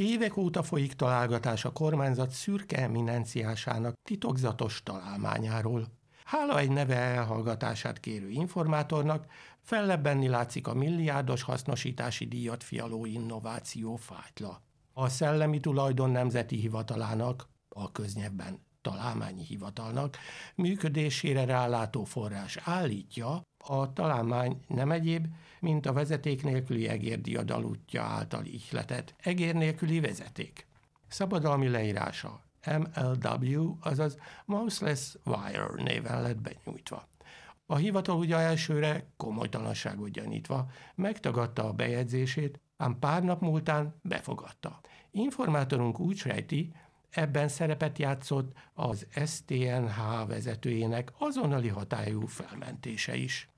Évek óta folyik találgatás a kormányzat szürke eminenciásának titokzatos találmányáról. Hála egy neve elhallgatását kérő informátornak fellebbenni látszik a milliárdos hasznosítási díjat fialó innováció fájtla. A Szellemi Tulajdon Nemzeti Hivatalának, a köznyelvben találmányi hivatalnak működésére rálátó forrás állítja, a találmány nem egyéb, mint a vezeték nélküli egérdiadal útja által ihletett egér nélküli vezeték. Szabadalmi leírása MLW, azaz Mouseless Wire néven lett benyújtva. A hivatal ugye elsőre komolytalanságot gyanítva megtagadta a bejegyzését, ám pár nap múltán befogadta. Informátorunk úgy sejti, ebben szerepet játszott az STNH vezetőjének azonnali hatályú felmentése is.